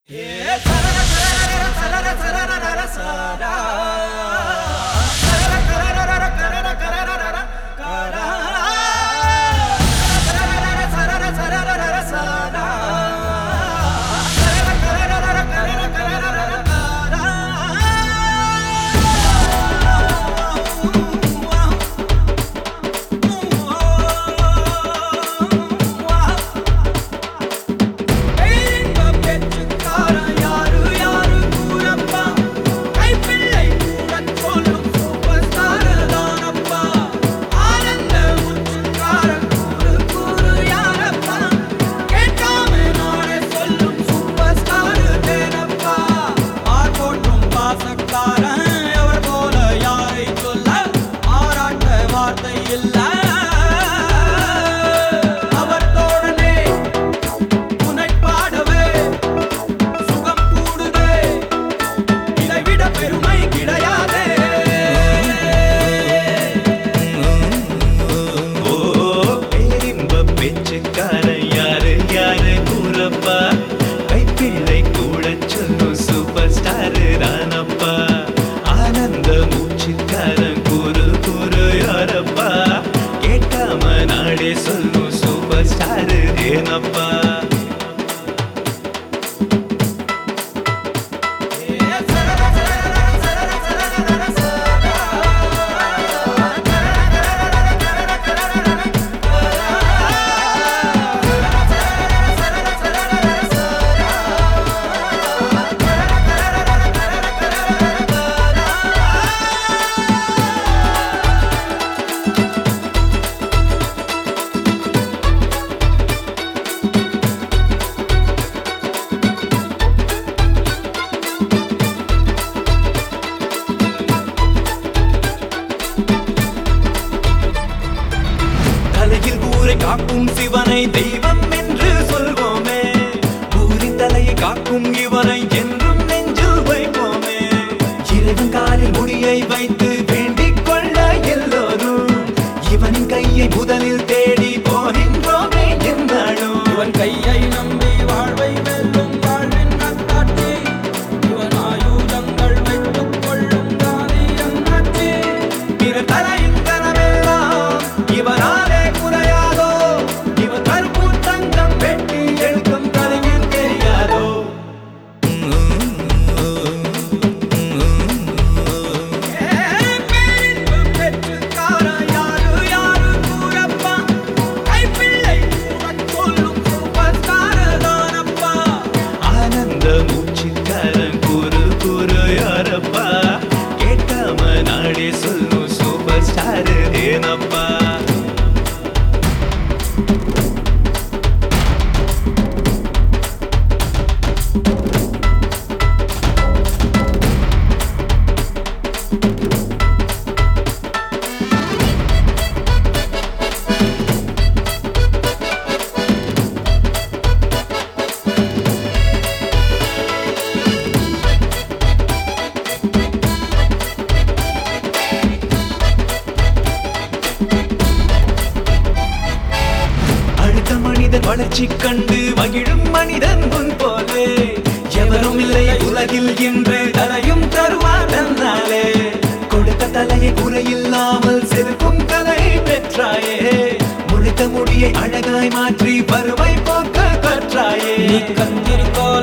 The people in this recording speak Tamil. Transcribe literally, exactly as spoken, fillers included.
காக்கும் சிவனை தெய்வம் என்று சொல்வோமே, ஊரின் தலையை காக்கும் இவனை என்றும் நெஞ்சில் வைப்போமே. இறைவன் காலில் முடியை வைத்து வேண்டிக் கொள்ள எல்லோரும் இவனின் கையை முதலில் தேடி போகின்றோமே என்றாலும். இவன் கையை நம்பி வாழ்வை வெல்லும் வாழ்வின் நத்தாட்சி, இவன் ஆயுதங்கள் வைத்துக் கொள்ளும் காரியம் நாட்சி. பிற தலையின் கனவெல்லாம் இவனாலே குறையாதோ, இவன் கருப்பு தங்கம் வெட்டி எடுக்கும் தலையில் தெரியாதோ. ஆனந்த மூச்சுக்காரன் குரு குரு யாரப்பா, கேட்காம நாடே சொல்லும் சூப்பர் ஸ்டார் ஏனப்பா. வளர்ச்சி கண்டு மகிழும் மனிதன் முன் போலே எவரும் இல்லை உலகில் என்று தலையும் தருவார் தன்னாலே. கொடுத்த தலையை குறையில்லாமல் செருக்கும் கலை பெற்றாயே, முளைத்த முடியை அழகாய் மாற்றி பருவை போக்க கற்றாயே. நீ கந்திரிக்கோ